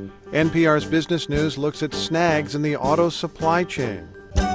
NPR's Business News looks at snags in the auto supply chain.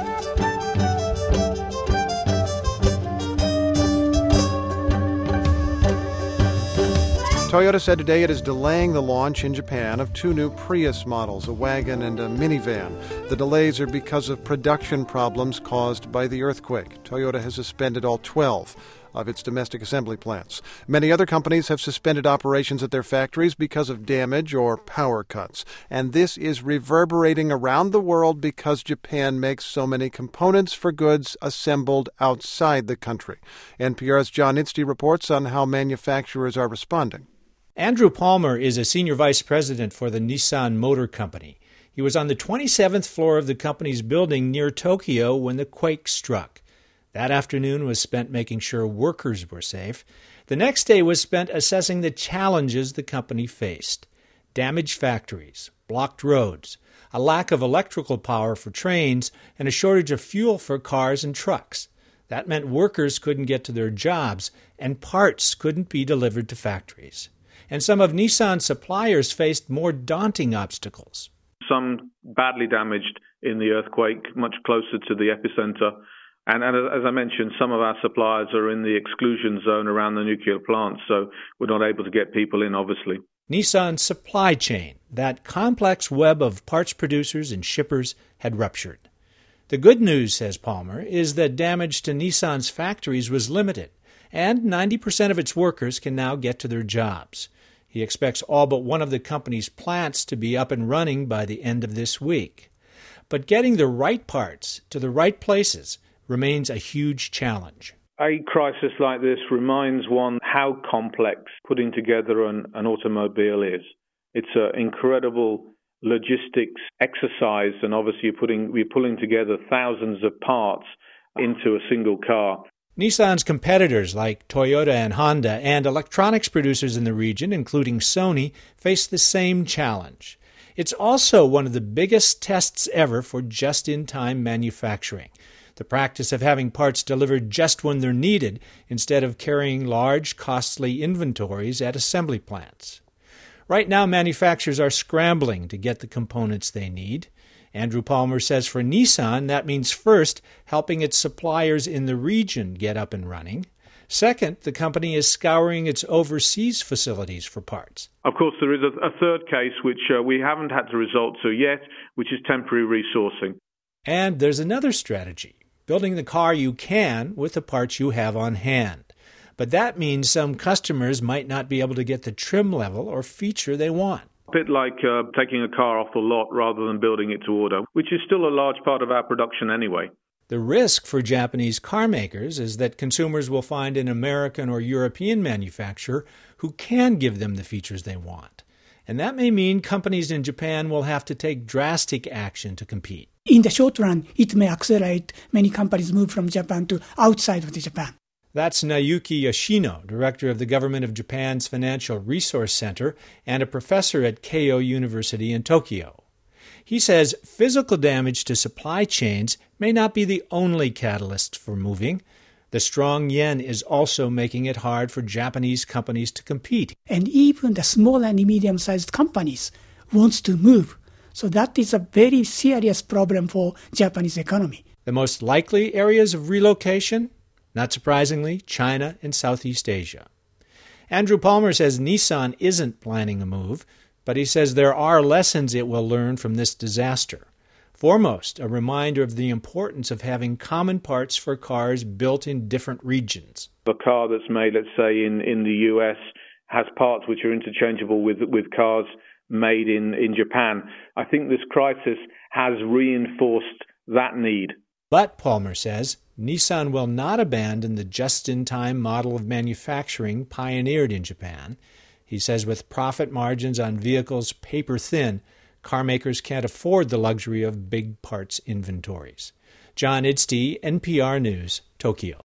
Toyota said today it is delaying the launch in Japan of 2 new Prius models, a wagon and a minivan. The delays are because of production problems caused by the earthquake. Toyota has suspended all 12 of its domestic assembly plants. Many other companies have suspended operations at their factories because of damage or power cuts. And this is reverberating around the world because Japan makes so many components for goods assembled outside the country. NPR's John Idsty reports on how manufacturers are responding. Andrew Palmer is a senior vice president for the Nissan Motor Company. He was on the 27th floor of the company's building near Tokyo when the quake struck. That afternoon was spent making sure workers were safe. The next day was spent assessing the challenges the company faced. Damaged factories, blocked roads, a lack of electrical power for trains, and a shortage of fuel for cars and trucks. That meant workers couldn't get to their jobs, and parts couldn't be delivered to factories. And some of Nissan's suppliers faced more daunting obstacles. Some badly damaged in the earthquake, much closer to the epicenter. And as I mentioned, some of our suppliers are in the exclusion zone around the nuclear plants, so we're not able to get people in, obviously. Nissan's supply chain, that complex web of parts producers and shippers, had ruptured. The good news, says Palmer, is that damage to Nissan's factories was limited, and 90% of its workers can now get to their jobs. He expects all but one of the company's plants to be up and running by the end of this week. But getting the right parts to the right places remains a huge challenge. A crisis like this reminds one how complex putting together an automobile is. It's an incredible logistics exercise, and obviously we're pulling together thousands of parts into a single car. Nissan's competitors like Toyota and Honda and electronics producers in the region, including Sony, face the same challenge. It's also one of the biggest tests ever for just-in-time manufacturing, the practice of having parts delivered just when they're needed instead of carrying large, costly inventories at assembly plants. Right now, manufacturers are scrambling to get the components they need. Andrew Palmer says for Nissan, that means first helping its suppliers in the region get up and running. Second, the company is scouring its overseas facilities for parts. Of course, there is a third case which we haven't had to resort to yet, which is temporary resourcing. And there's another strategy, building the car you can with the parts you have on hand. But that means some customers might not be able to get the trim level or feature they want. A bit like taking a car off the lot rather than building it to order, which is still a large part of our production anyway. The risk for Japanese car makers is that consumers will find an American or European manufacturer who can give them the features they want. And that may mean companies in Japan will have to take drastic action to compete. In the short run, it may accelerate many companies move from Japan to outside of Japan. That's Naoki Yoshino, director of the Government of Japan's Financial Resource Center and a professor at Keio University in Tokyo. He says physical damage to supply chains may not be the only catalyst for moving. The strong yen is also making it hard for Japanese companies to compete. And even the small and medium-sized companies want to move. So that is a very serious problem for Japanese economy. The most likely areas of relocation? Not surprisingly, China and Southeast Asia. Andrew Palmer says Nissan isn't planning a move, but he says there are lessons it will learn from this disaster. Foremost, a reminder of the importance of having common parts for cars built in different regions. A car that's made, let's say, in the US has parts which are interchangeable with cars made in Japan. I think this crisis has reinforced that need. But, Palmer says, Nissan will not abandon the just-in-time model of manufacturing pioneered in Japan. He says with profit margins on vehicles paper-thin, car makers can't afford the luxury of big parts inventories. John Idsty, NPR News, Tokyo.